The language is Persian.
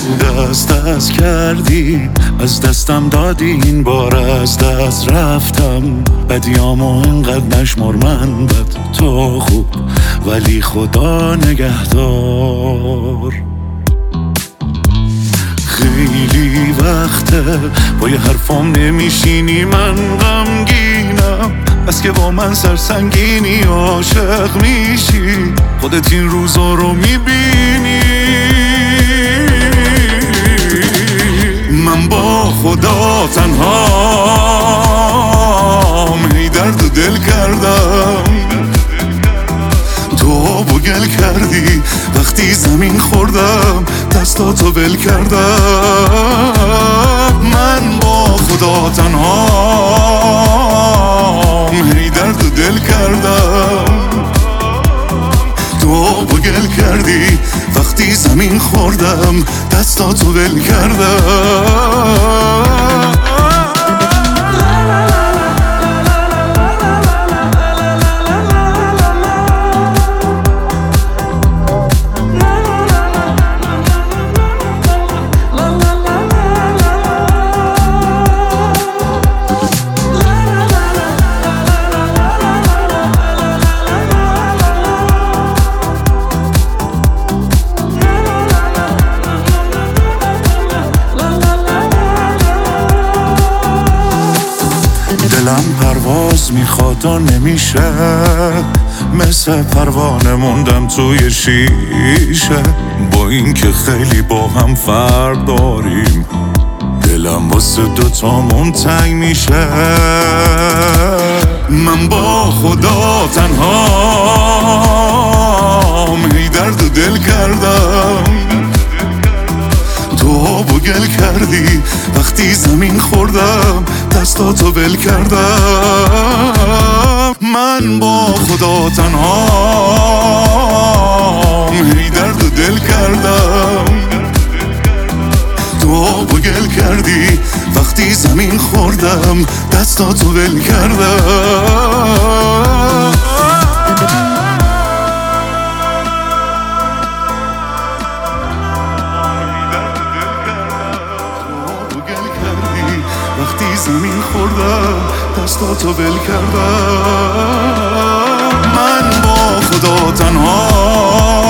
دست کردی، از دستم دادی، این بار از دست رفتم. بدیامو اینقدر نشمر، من بد تو خوب، ولی خدا نگهدار. خیلی وقته با یه حرفام نمیشینی، من غمگینم بس که با من سرسنگینی. عاشق میشی، خودت این روزا رو میبینی. من با خدا تنهام، هی درد و دل کردم. تو گل کردی وقتی زمین خوردم، دستاتو ول کردم. من با خدا تنهام، هی درد و دل کردم. تو گل کردی وقتی زمین خوردم، دستاتو ول کردم. دلم پرواز میخواد و نمیشه، مثل پروانه موندم توی شیشه. با این که خیلی با هم فرق داریم، دلم واسه دوتامون تنگ میشه. من با خدا تنهام، هی درد و دل کردم. تو گل کردی وقتی زمین خوردم، دستاتو ول کردم. من با خدا تنهام، هی درد و دل کردم. تو گل کردی وقتی زمین خوردم، دستاتو ول کردم. وقتی زمین خوردم، دستاتو ول کردم. من با خدا تنها